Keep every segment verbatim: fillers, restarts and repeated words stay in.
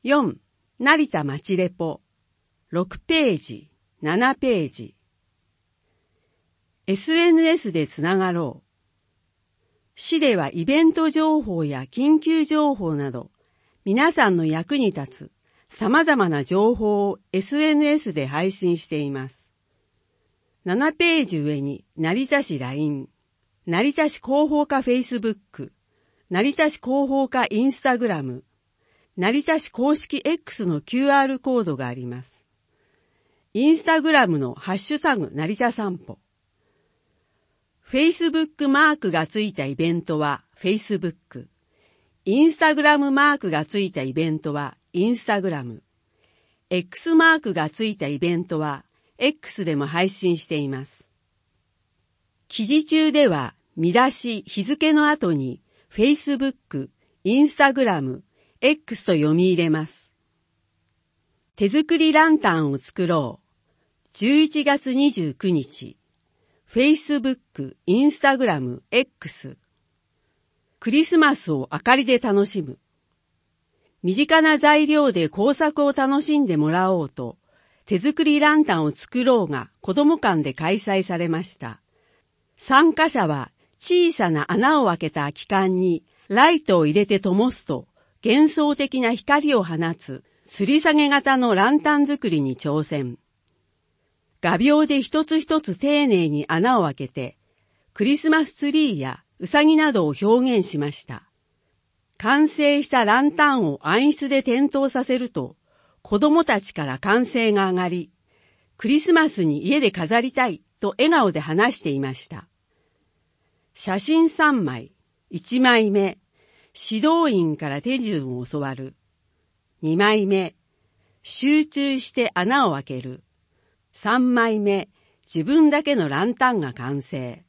よん. 成田町レポ。ろくページ、ななページ。エスエヌエス でつながろう。市ではイベント情報や緊急情報など、皆さんの役に立つ様々な情報を エスエヌエス で配信しています。ななページ上に成田市 ライン、成田市広報課 Facebook、成田市広報課 Instagram、成田市公式 X の キューアール コードがあります。インスタグラムのハッシュタグ成田散歩。Facebook マークがついたイベントは Facebook。インスタグラムマークがついたイベントはインスタグラム。X マークがついたイベントは X でも配信しています。記事中では見出し、日付の後に Facebook、インスタグラム、X と読み入れます。手作りランタンを作ろう。じゅういちがつにじゅうくにち。Facebook、インスタグラム、X。クリスマスを明かりで楽しむ。身近な材料で工作を楽しんでもらおうと、手作りランタンを作ろうが子供館で開催されました。参加者は小さな穴を開けた空き缶にライトを入れて灯すと幻想的な光を放つ吊り下げ型のランタン作りに挑戦。画鋲で一つ一つ丁寧に穴を開けて、クリスマスツリーやウサギなどを表現しました。完成したランタンを暗室で点灯させると、子供たちから歓声が上がり、クリスマスに家で飾りたいと笑顔で話していました。写真さんまい。いちまいめ、指導員から手順を教わる。にまいめ、集中して穴を開ける。さんまいめ、自分だけのランタンが完成。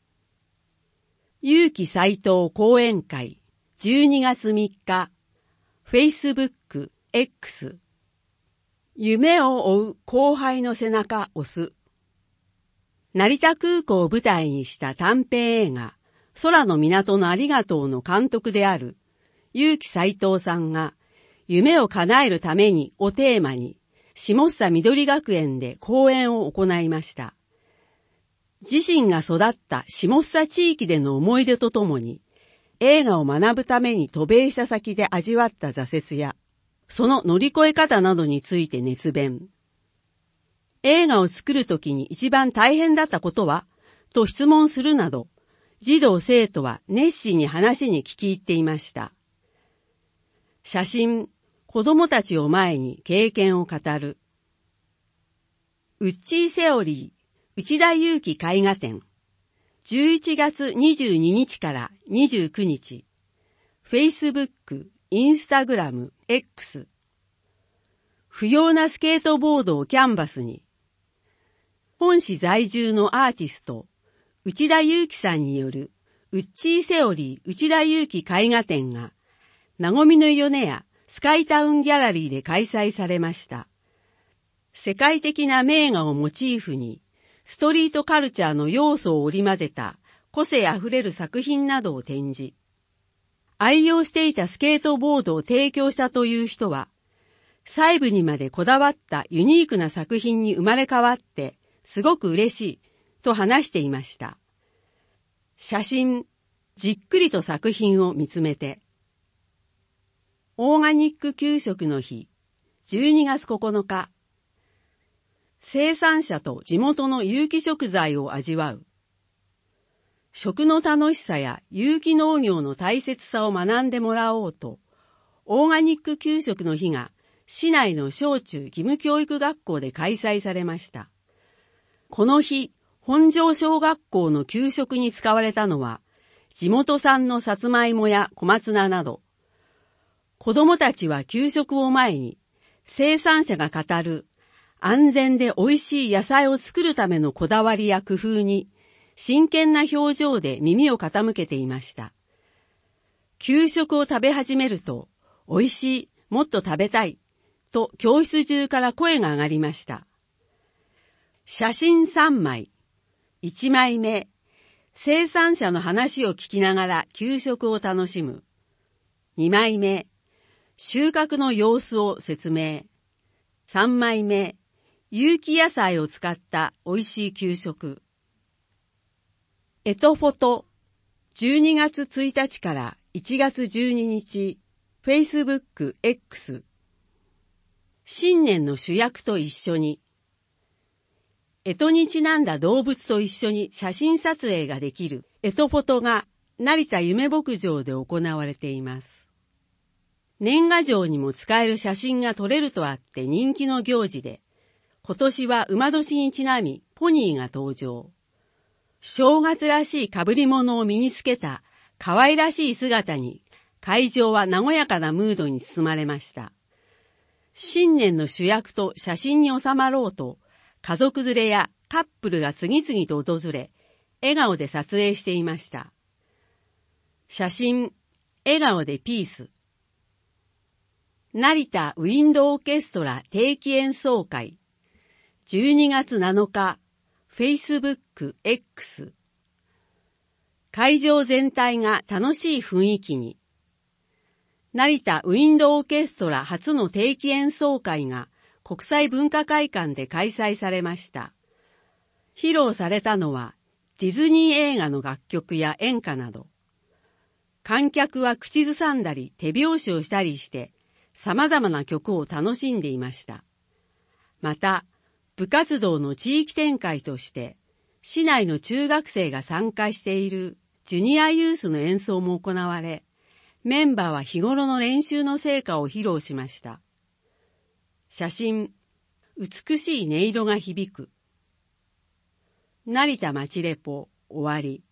有機斎藤講演会、じゅうにがつみっか、Facebook、X。夢を追う後輩の背中押す。成田空港を舞台にした短編映画、空の港のありがとうの監督である、有機斎藤さんが、夢を叶えるためにをテーマに、下総緑学園で講演を行いました。自身が育った下総地域での思い出とともに、映画を学ぶために渡米した先で味わった挫折や、その乗り越え方などについて熱弁。映画を作るときに一番大変だったことはと質問するなど、児童生徒は熱心に話に聞き入っていました。写真、子供たちを前に経験を語る。ウッチーセオリー、内田有紀絵画展。じゅういちがつにじゅうににちからにじゅうくにち。Facebook、Instagram、X。不要なスケートボードをキャンバスに。本市在住のアーティスト、内田有紀さんによるウッチーセオリー内田有紀絵画展が、なごみの米屋スカイタウンギャラリーで開催されました。世界的な名画をモチーフに、ストリートカルチャーの要素を織り交ぜた個性あふれる作品などを展示。愛用していたスケートボードを提供したという人は、細部にまでこだわったユニークな作品に生まれ変わってすごく嬉しいと話していました。写真、じっくりと作品を見つめて。オーガニック給食の日、じゅうにがつここのか。生産者と地元の有機食材を味わう。食の楽しさや有機農業の大切さを学んでもらおうと、オーガニック給食の日が市内の小中義務教育学校で開催されました。この日、本庄小学校の給食に使われたのは、地元産のさつまいもや小松菜など。子どもたちは給食を前に、生産者が語る安全で美味しい野菜を作るためのこだわりや工夫に、真剣な表情で耳を傾けていました。給食を食べ始めると、美味しい、もっと食べたい、と教室中から声が上がりました。写真さんまい。いちまいめ、生産者の話を聞きながら給食を楽しむ。にまいめ、 収穫の様子を説明。さんまいめ、有機野菜を使った美味しい給食。エトフォト、じゅうにがつついたちからいちがつじゅうににち、Facebook X。新年の主役と一緒に。干支にちなんだ動物と一緒に写真撮影ができるエトフォトが成田夢牧場で行われています。年賀状にも使える写真が撮れるとあって人気の行事で、今年は馬年にちなみポニーが登場。正月らしい被り物を身につけた可愛らしい姿に会場は和やかなムードに包まれました。新年の主役と写真に収まろうと、家族連れやカップルが次々と訪れ、笑顔で撮影していました。写真、笑顔でピース。成田ウィンドオーケストラ定期演奏会。じゅうにがつなのか、Facebook X。会場全体が楽しい雰囲気に。成田ウィンドオーケストラ初の定期演奏会が国際文化会館で開催されました。披露されたのはディズニー映画の楽曲や演歌など。観客は口ずさんだり手拍子をしたりして様々な曲を楽しんでいました。また、部活動の地域展開として市内の中学生が参加しているジュニアユースの演奏も行われ、メンバーは日頃の練習の成果を披露しました。写真、美しい音色が響く。成田町レポ終わり。